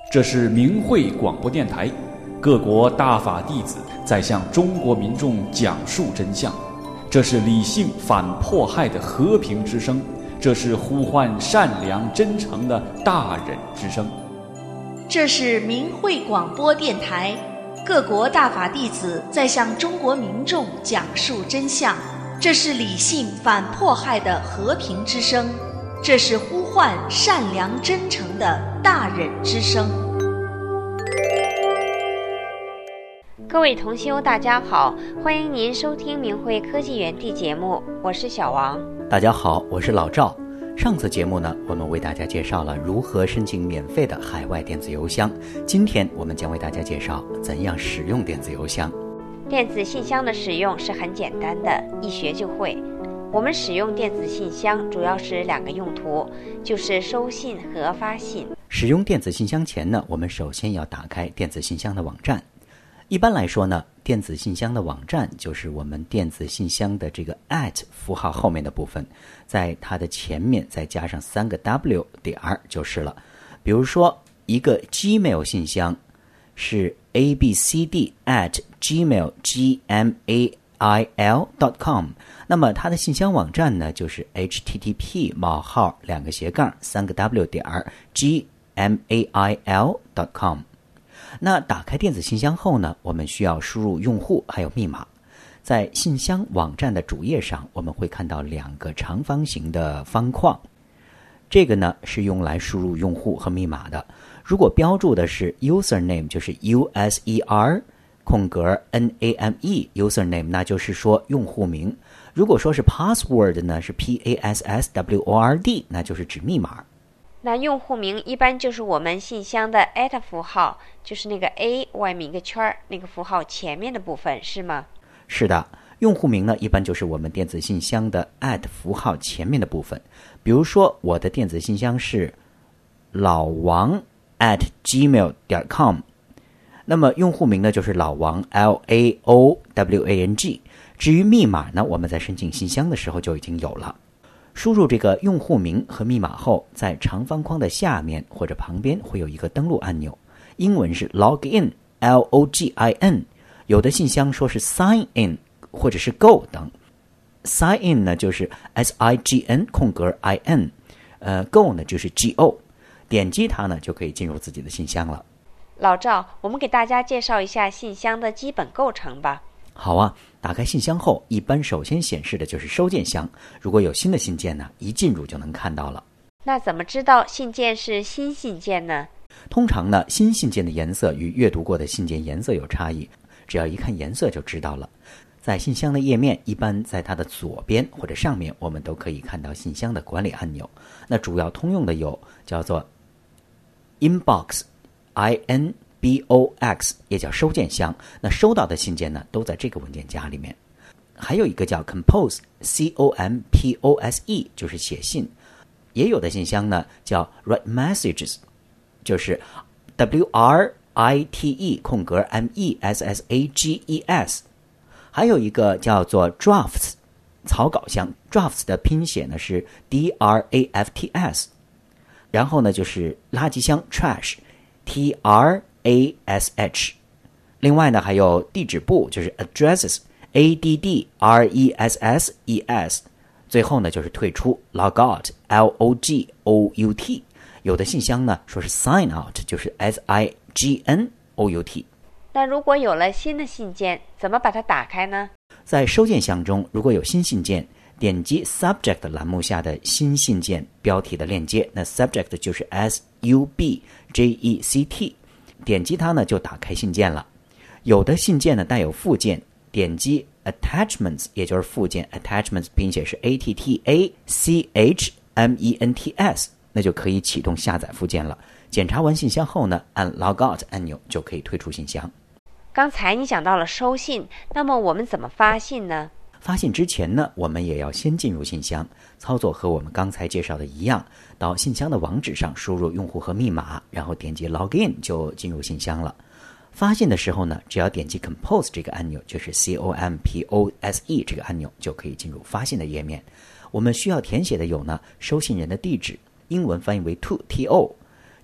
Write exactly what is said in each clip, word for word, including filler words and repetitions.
这是明慧广播电台，各国大法弟子在向中国民众讲述真相。这是理性反迫害的和平之声，这是呼唤善良真诚的大忍之声。 这是明慧广播电台，各国大法弟子在向中国民众讲述真相。这是理性反迫害的和平之声，这是呼唤善良真诚的大忍之声。 各位同修大家好，欢迎您收听明慧科技园地节目，我是小王。 大家好，我是老赵。上次节目呢，我们为大家介绍了如何申请免费的海外电子邮箱，今天我们将为大家介绍怎样使用电子邮箱。 电子信箱的使用是很简单的，一学就会。我们使用电子信箱主要是两个用途，就是收信和发信。 使用电子信箱前呢，我们首先要打开电子信箱的网站。一般来说呢，电子信箱的网站就是我们电子信箱的这个 at 符号后面的部分，在它的前面再加上三个 w 点就是了。比如说一个 Gmail 信箱是 abcd at gmail gmail dot com， 那么它的信箱网站呢就是 http 冒号两个斜杠三个 w 点 gmail dot com。那打开电子信箱后呢，我们需要输入用户还有密码。在信箱网站的主页上，我们会看到两个长方形的方框，这个呢是用来输入用户和密码的。如果标注的是 username， 就是 user 空格 name username， 那就是说用户名。如果说是 password 呢，是 password， 那就是指密码。 那用户名一般就是我们信箱的 at 符号，就是那个 a 外面一个圈那个符号前面的部分，是吗？ 是的，用户名呢一般就是我们电子信箱的 at 符号前面的部分。比如说我的电子信箱是老王 at gmail dot com， 那么用户名呢就是老王 L A O W A N G。 至于密码呢，我们在申请信箱的时候就已经有了。输入这个用户名和密码后，在长方框的下面或者旁边会有一个登录按钮，英文是 login L O G I N， 有的信箱说是 sign in 或者是 go 等。 sign in 呢就是 S I G N 空格 I N， 呃 go 呢就是 G O， 点击它呢就可以进入自己的信箱了。 老赵，我们给大家介绍一下信箱的基本构成吧。 好啊，打开信箱后，一般首先显示的就是收件箱，如果有新的信件呢，一进入就能看到了。 那怎么知道信件是新信件呢？ 通常呢，新信件的颜色与阅读过的信件颜色有差异，只要一看颜色就知道了。在信箱的页面，一般在它的左边或者上面，我们都可以看到信箱的管理按钮。那主要通用的有叫做 inbox I N B O X， 也叫收件箱，那收到的信件呢都在这个文件夹里面。还有一个叫 compose C O M P O S E， 就是写信。也有的信箱呢叫 write messages， 就是 W R I T E 空格 M E S S A G E S。 还有一个叫做 drafts 草稿箱， drafts 的拼写呢是 D R A F T S。 然后呢就是垃圾箱 trash T R A S H。 另外呢还有地址簿，就是 addresses A D D R E S S E S。 最后呢就是退出 log out L O G O U T。 有的信箱呢说是 sign out， 就是 S I G N O U T。 那如果有了新的信件，怎么把它打开呢？ 在收件箱中，如果有新信件，点击 subject 栏目下的新信件标题的链接，那 subject 就是 S U B J E C T， 点击它呢就打开信件了。有的信件呢带有附件，点击 attachments 也就是附件， attachments 拼写是 A T T A C H M E N T S， 那就可以启动下载附件了。检查完信箱后呢，按 log out 按钮就可以退出信箱。 刚才你讲到了收信，那么我们怎么发信呢？ 发信之前呢，我们也要先进入信箱，操作和我们刚才介绍的一样，到信箱的网址上输入用户和密码，然后点击 login 就进入信箱了。发信的时候呢，只要点击 compose 这个按钮，就是 C O M P O S E 这个按钮，就可以进入发信的页面。我们需要填写的有呢，收信人的地址，英文翻译为 to T O，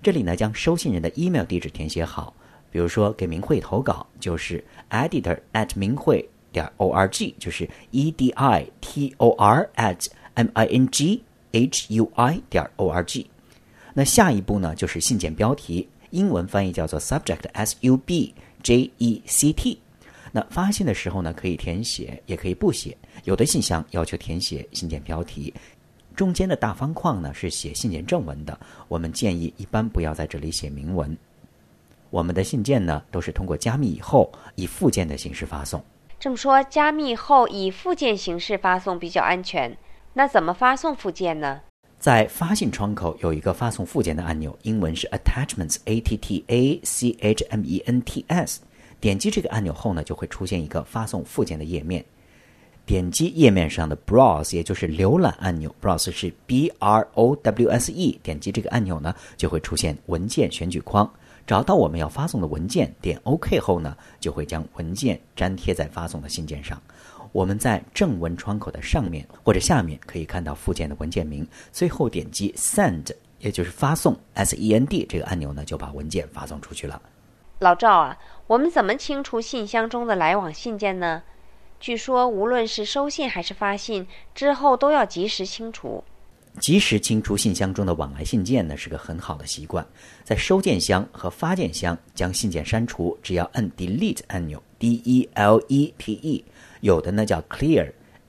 这里呢，将收信人的 email 地址填写好，比如说给明慧投稿就是 editor at 明慧点 org， 就是 e d i t o r at m i n g h u i 点 org。那下一步呢，就是信件标题，英文翻译叫做 subject s u b j e c t。那发信的时候呢，可以填写，也可以不写。有的信箱要求填写信件标题，中间的大方框呢是写信件正文的，我们建议一般不要在这里写明文。我们的信件呢，都是通过加密以后以附件的形式发送。 这么说，加密后以附件形式发送比较安全。那怎么发送附件呢？ 在发信窗口有一个发送附件的按钮，英文是 attachments A T T A C H M E N T S。点击这个按钮后呢，就会出现一个发送附件的页面。点击页面上的 Browse， 也就是浏览按钮 ，Browse 是 B R O W S E。点击这个按钮呢，就会出现文件选举框。找到我们要发送的文件，点 OK 后呢，就会将文件粘贴在发送的信件上。我们在正文窗口的上面或者下面可以看到附件的文件名，最后点击 Send， 也就是发送 S E N D 这个按钮呢，就把文件发送出去了。 老赵啊，我们怎么清除信箱中的来往信件呢？据说无论是收信还是发信，之后都要及时清除。 及时清除信箱中的往来信件呢，是个很好的习惯。在收件箱和发件箱将信件删除，只要按 Delete 按钮 D E L E T E， 有的呢叫 Clear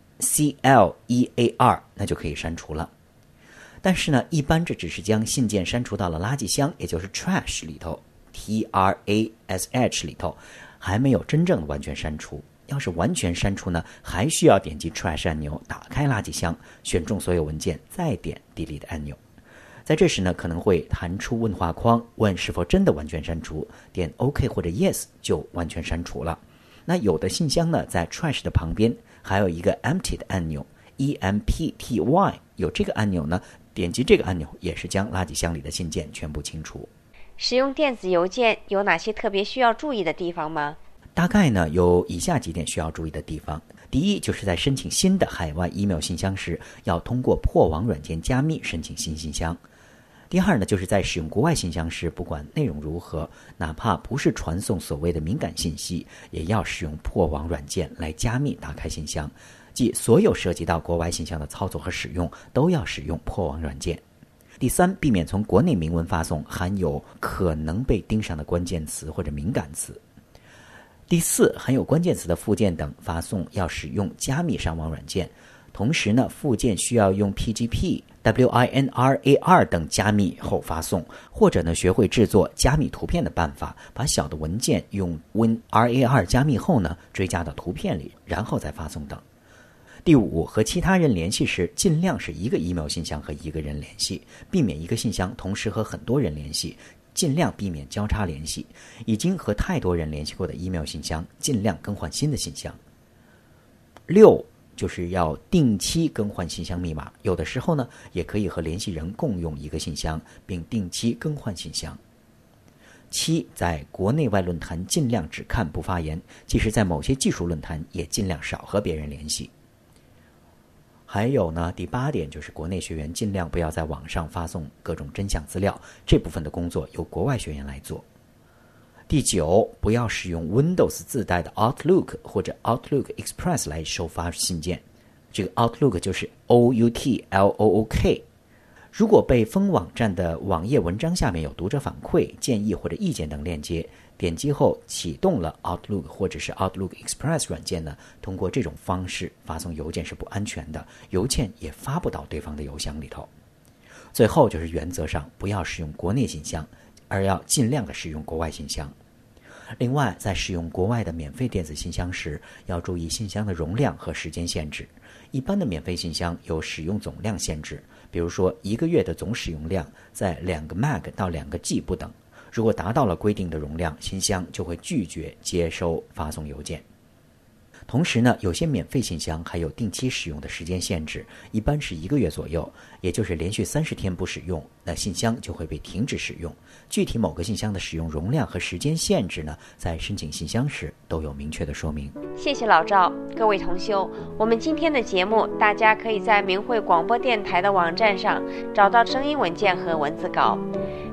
C L E A R， 那就可以删除了。但是呢，一般这只是将信件删除到了垃圾箱，也就是 Trash 里头 T R A S H 里头，还没有真正的完全删除。要是完全删除呢，还需要点击 Trash 按钮，打开垃圾箱，选中所有文件，再点 Delete 按钮。在这时呢，可能会弹出问话框，问是否真的完全删除，点 OK 或者 Yes 就完全删除了。那有的信箱呢，在 Trash 的旁边还有一个 Empty 的按钮 E M P T Y， 有这个按钮呢，点击这个按钮也是将垃圾箱里的信件全部清除。 使用电子邮件有哪些特别需要注意的地方吗？ 大概呢有以下几点需要注意的地方。第一，就是在申请新的海外 email 信箱时，要通过破网软件加密申请新信箱。第二呢，就是在使用国外信箱时，不管内容如何，哪怕不是传送所谓的敏感信息，也要使用破网软件来加密打开信箱，即所有涉及到国外信箱的操作和使用都要使用破网软件。第三，避免从国内明文发送含有可能被盯上的关键词或者敏感词。第四，含有关键词的附件等发送要使用加密上网软件，同时呢，附件需要用 P G P、W I N R A R 等加密后发送，或者呢，学会制作加密图片的办法，把小的文件用 Win R A R 加密后呢，追加到图片里，然后再发送等。第五，和其他人联系时，尽量是一个 email 信箱和一个人联系，避免一个信箱同时和很多人联系，尽量避免交叉联系。已经和太多人联系过的 email 信箱，尽量更换新的信箱。六，就是要定期更换信箱密码，有的时候呢，也可以和联系人共用一个信箱，并定期更换信箱。七，在国内外论坛尽量只看不发言，即使在某些技术论坛，也尽量少和别人联系。还有呢，第八点就是国内学员尽量不要在网上发送各种真相资料，这部分的工作由国外学员来做。第九，不要使用 Windows 自带的 Outlook 或者 Outlook Express 来收发信件，这个 Outlook 就是 O U T L O O K。如果被封网站的网页文章下面有读者反馈、建议或者意见等链接，点击后启动了 Outlook 或者是 Outlook Express 软件呢，通过这种方式发送邮件是不安全的，邮件也发不到对方的邮箱里头。最后就是原则上不要使用国内信箱，而要尽量的使用国外信箱。另外，在使用国外的免费电子信箱时，要注意信箱的容量和时间限制。一般的免费信箱有使用总量限制，比如说一个月的总使用量在两个 meg 到两个 G 不等。如果达到了规定的容量，信箱就会拒绝接收发送邮件。同时呢，有些免费信箱还有定期使用的时间限制，一般是一个月左右，也就是连续三十天不使用，那信箱就会被停止使用。具体某个信箱的使用容量和时间限制呢，在申请信箱时都有明确的说明。 谢谢老赵。各位同修，我们今天的节目，大家可以在明慧广播电台的网站上找到声音文件和文字稿。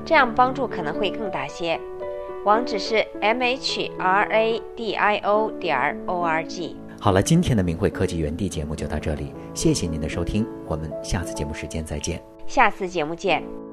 这样帮助可能会更大些。网址是 m h r a d i o 点 o r g。 好了，今天的明慧科技园地节目就到这里，谢谢您的收听，我们下次节目时间再见。 下次节目见。